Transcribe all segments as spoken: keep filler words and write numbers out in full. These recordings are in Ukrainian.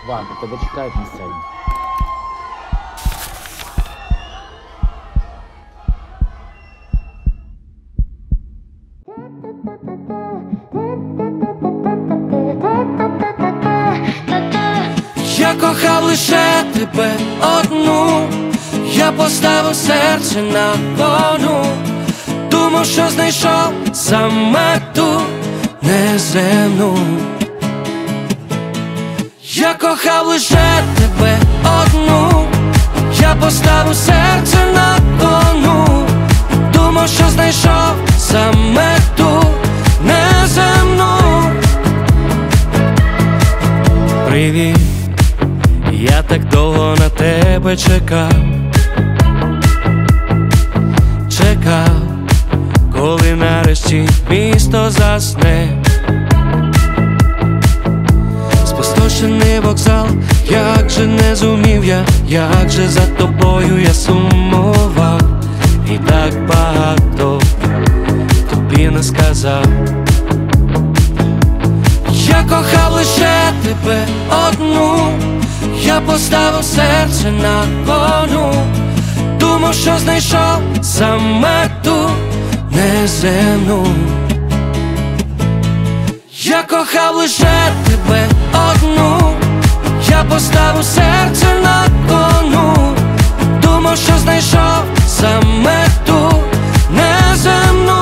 Ван, тебе чекають на сцені. Я кохав лише тебе одну, я поставив серце на кону, думав, що знайшов саме ту неземну. Я кохав лише тебе одну, я поставив серце на кону, думав, що знайшов саме ту неземну. Привіт, я так довго на тебе чекав, чекав, коли нарешті місто засне. Спустошений вокзал, як же не зумів я, як же за тобою я сумував, і так багато тобі не сказав. Я кохав лише тебе одну, я поставив серце на кону, думав, що знайшов саме ту неземну. Я кохав лише тебе одну, я поставив серце на кону, думав, що знайшов саме ту неземну.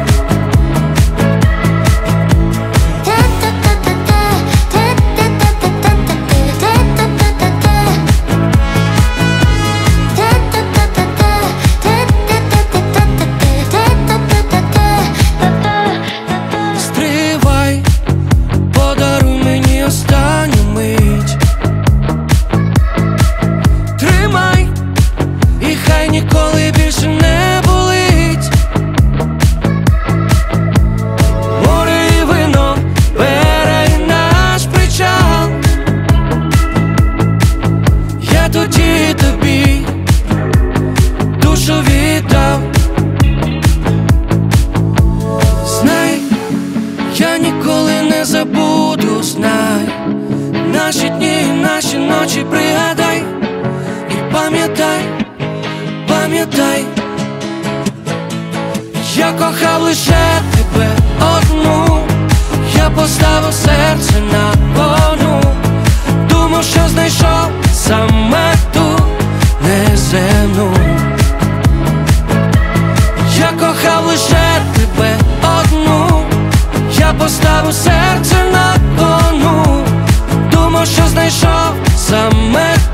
Ніколи більше не болить. Море і вино, берег наш причал. Я тоді тобі душу віддав. Знай, я ніколи не забуду, знай. Наші дні, наші ночі пригадай і пам'ятай, пам'ятай, я кохав лише тебе одну, я поставив серце на кону, думав, що знайшов саме ту неземну. Я кохав лише тебе одну, я поставив серце на кону, думав, що знайшов саме ту.